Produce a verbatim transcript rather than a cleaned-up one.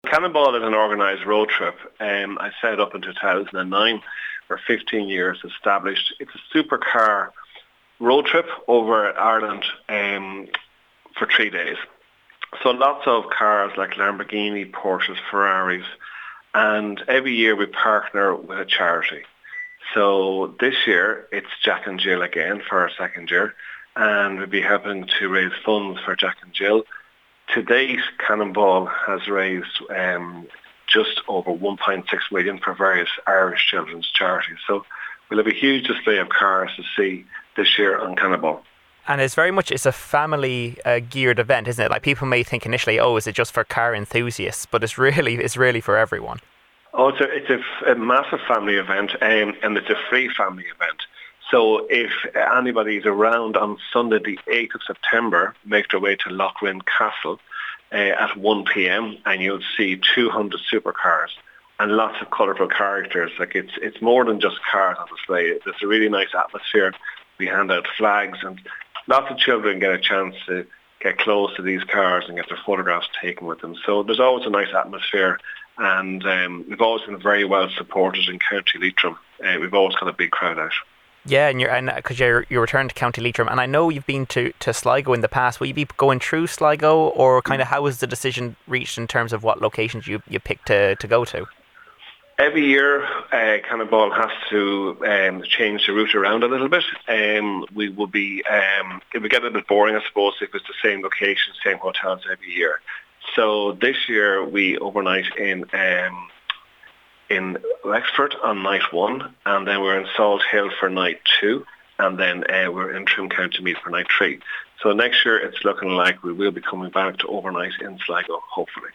Cannonball is an organised road trip. Um, I set it up in two thousand nine. For fifteen years established. It's a supercar road trip over Ireland um, for three days. So lots of cars like Lamborghini, Porsches, Ferraris, and every year we partner with a charity. So this year it's Jack and Jill again for our second year, and we'll be helping to raise funds for Jack and Jill. To date, Cannonball has raised um, just over one point six million for various Irish children's charities. So we'll have a huge display of cars to see this year on Cannonball. And it's very much, it's a family uh, geared event, isn't it? Like people may think initially, oh, is it just for car enthusiasts? But it's really, it's really for everyone. Oh, it's a, it's a, a massive family event, um, and it's a free family event. So if anybody is around on Sunday the eighth of September, make their way to Lochrin Castle uh, at one p.m. and you'll see two hundred supercars and lots of colourful characters. Like it's it's more than just cars on display. There's a really nice atmosphere. We hand out flags and lots of children get a chance to get close to these cars and get their photographs taken with them. So there's always a nice atmosphere, and um, we've always been very well supported in County Leitrim. Uh, we've always got a big crowd out. Yeah, and you're and because you're you returned to County Leitrim, and I know you've been to, to Sligo in the past. Will you be going through Sligo, or kind of how was the decision reached in terms of what locations you you picked to, to go to? Every year, uh, Cannonball has to um, change the route around a little bit. Um, we will be um, it would get a bit boring, I suppose, if it's the same location, same hotels every year. So this year we overnight in. Um, in Wexford on night one, and then we're in Salt Hill for night two, and then uh, we're in Trim County Meath for night three. So next year it's looking like we will be coming back to overnight in Sligo, hopefully.